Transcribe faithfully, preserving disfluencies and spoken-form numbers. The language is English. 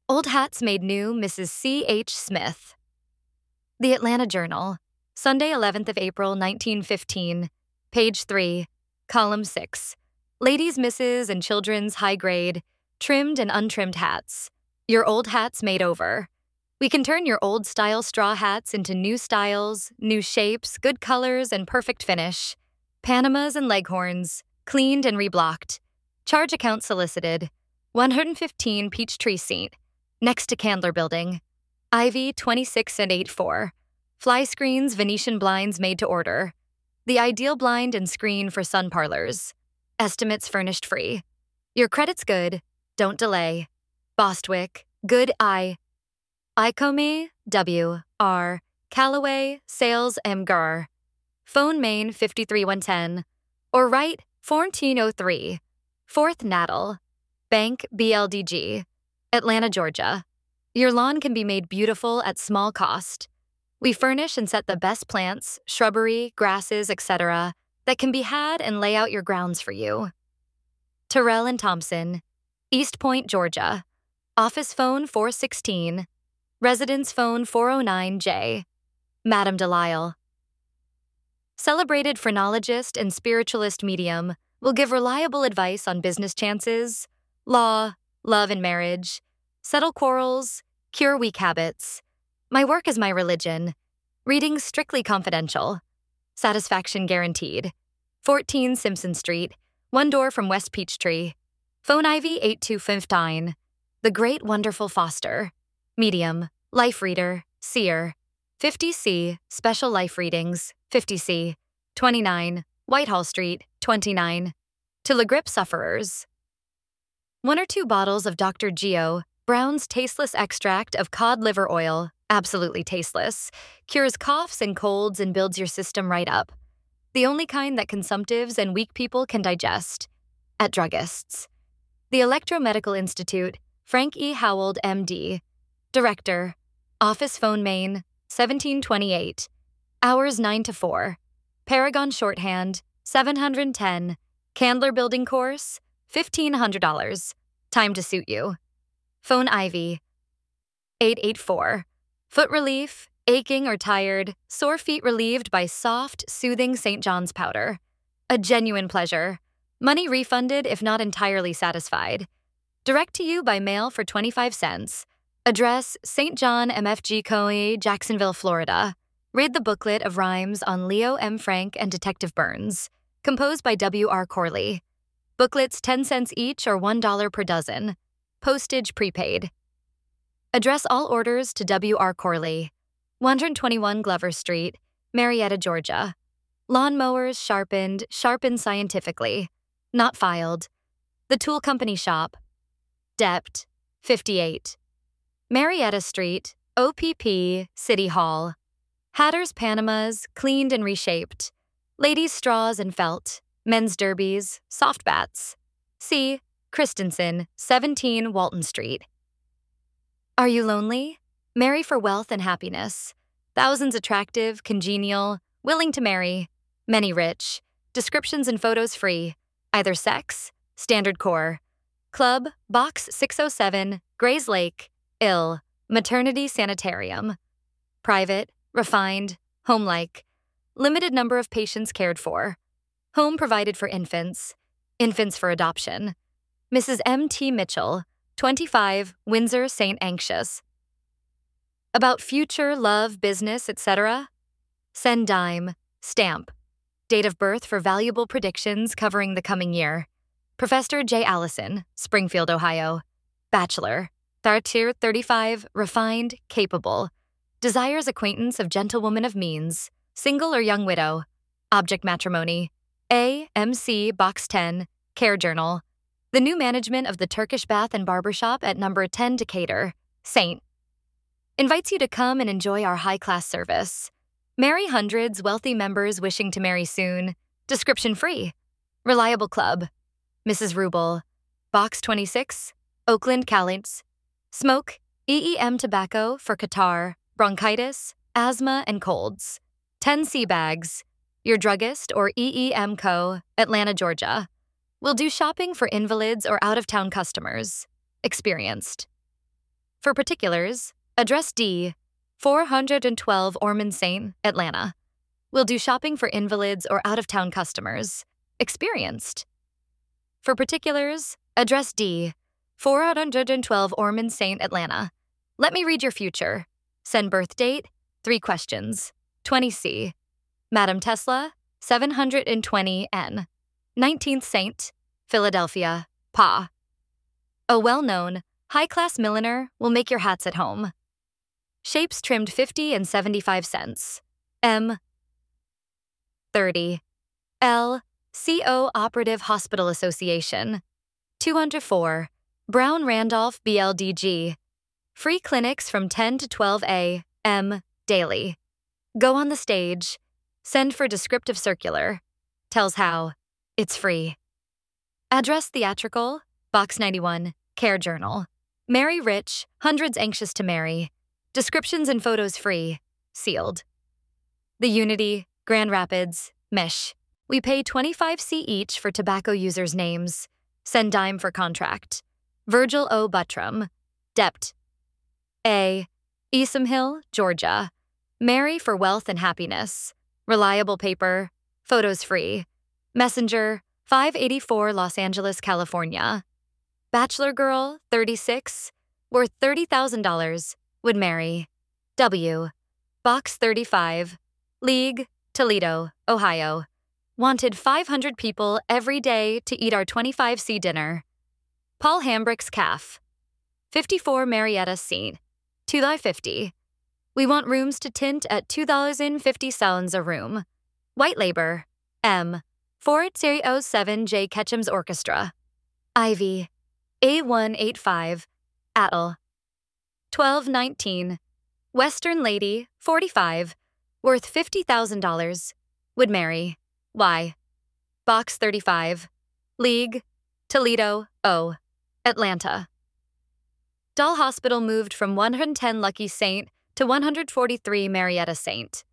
Old Hats Made New, Missus C H. Smith. The Atlanta Journal, Sunday, eleventh of April, nineteen fifteen, page three, column six. Ladies, Misses and Children's High Grade, Trimmed and Untrimmed Hats. Your old hats made over. We can turn your old-style straw hats into new styles, new shapes, good colors, and perfect finish. Panamas and Leghorns, cleaned and reblocked. Charge account solicited. one fifteen Peachtree Seat, next to Candler Building. Ivy twenty-six and eight four. Fly screens, Venetian blinds made to order. The ideal blind and screen for sun parlors. Estimates furnished free. Your credit's good. Don't delay. Bostwick, Good I. Icomey, W. R. Callaway, Sales M. Gar. Phone Main fifty-three one ten. Or write fourteen oh three. fourth Nattle. Bank B L D G. Atlanta, Georgia. Your lawn can be made beautiful at small cost. We furnish and set the best plants, shrubbery, grasses, et cetera that can be had and lay out your grounds for you. Terrell and Thompson, East Point, Georgia. Office phone four sixteen. Residence phone four oh nine J. Madame Delisle. Celebrated phrenologist and spiritualist medium will give reliable advice on business chances, law, love and marriage, settle quarrels, cure weak habits. My work is my religion. Reading strictly confidential. Satisfaction guaranteed. fourteen Simpson Street, one door from West Peachtree. Phone Ivy eight two five nine. The Great Wonderful Foster. Medium, life reader, seer. fifty C, special life readings, fifty C. twenty-nine, Whitehall Street, twenty-nine. To La Grippe sufferers. One or two bottles of Doctor Geo, Brown's tasteless extract of cod liver oil, absolutely tasteless, cures coughs and colds and builds your system right up. The only kind that consumptives and weak people can digest. At druggists. The Electromedical Institute, Frank E. Howald, M D. Director. Office phone Main, seventeen twenty-eight. Hours nine to four. Paragon shorthand, seven hundred ten. Candler Building course, fifteen hundred dollars. Time to suit you. Phone Ivy, eight eight four. Foot relief, aching or tired, sore feet relieved by soft, soothing Saint John's powder. A genuine pleasure. Money refunded if not entirely satisfied. Direct to you by mail for twenty-five cents. Address Saint John M F G Coe, Jacksonville, Florida. Read the booklet of rhymes on Leo M. Frank and Detective Burns. Composed by W R Corley. Booklets ten cents each or one dollar per dozen. Postage prepaid. Address all orders to W R Corley. one twenty-one Glover Street, Marietta, Georgia. Lawnmowers sharpened, sharpened scientifically. Not filed. The Tool Company Shop. Dept. fifty-eight. Marietta Street, O P P, City Hall. Hatters Panamas, cleaned and reshaped. Ladies' straws and felt. Men's derbies, soft bats. C. Christensen, seventeen Walton Street. Are you lonely? Marry for wealth and happiness. Thousands attractive, congenial, willing to marry. Many rich. Descriptions and photos free. Either sex, standard core. Club, Box six oh seven, Grays Lake, Ill, Maternity Sanitarium. Private, refined, homelike. Limited number of patients cared for. Home provided for infants. Infants for adoption. Missus M T Mitchell, twenty-five, Windsor, Saint Anxious. About future, love, business, et cetera. Send dime. Stamp. Date of birth for valuable predictions covering the coming year. Professor J. Allison, Springfield, Ohio. Bachelor. Thartir thirty-five, refined, capable. Desires acquaintance of gentlewoman of means. Single or young widow. Object matrimony. A. M C Box ten, Care Journal. The new management of the Turkish Bath and Barbershop at number ten Decatur, Saint. Invites you to come and enjoy our high-class service. Marry hundreds, wealthy members wishing to marry soon. Description free. Reliable club. Missus Rubel. Box twenty-six, Oakland, Calients. Smoke, E E M tobacco for catarrh, bronchitis, asthma, and colds. ten C bags. Your druggist or E E M Co., Atlanta, Georgia. Will do shopping for invalids or out-of-town customers. Experienced. For particulars, address D, four hundred twelve Ormond Saint, Atlanta. Will do shopping for invalids or out-of-town customers. Experienced. For particulars, address D, four hundred twelve Ormond Saint, Atlanta. Let me read your future. Send birth date, three questions. twenty C. Madam Tesla, seven hundred twenty N. nineteenth Saint, Philadelphia, P A. A well-known, high-class milliner will make your hats at home. Shapes trimmed fifty and seventy-five cents. M. thirty. L. C O Operative Hospital Association. two hundred four. Brown Randolph B L D G. Free clinics from ten to twelve A M daily. Go on the stage. Send for descriptive circular. Tells how. It's free. Address theatrical, Box ninety-one, Care Journal. Marry rich, hundreds anxious to marry. Descriptions and photos free. Sealed. The Unity, Grand Rapids, Mich. We pay twenty-five C each for tobacco users' names. Send dime for contract. Virgil O. Buttram. Dept. A. Esom Hill, Georgia. Marry for wealth and happiness. Reliable paper. Photos free. Messenger, five eighty-four Los Angeles, California. Bachelor girl, thirty-six. Worth thirty thousand dollars. Would marry. W. Box thirty-five. League, Toledo, Ohio. Wanted five hundred people every day to eat our twenty-five C dinner. Paul Hambrick's calf. fifty-four Marietta Scene. two dollars fifty. We want rooms to tint at two dollars and fifty cents a room. White labor. M. four oh seven J. Ketchum's Orchestra. Ivy. A one eighty-five. Atl. twelve nineteen. Western Lady, forty-five. Worth fifty thousand dollars. Would marry. Y. Box thirty-five. League, Toledo, O. Atlanta. Doll Hospital moved from one hundred ten Lucky Saint to one hundred forty-three Marietta Saint.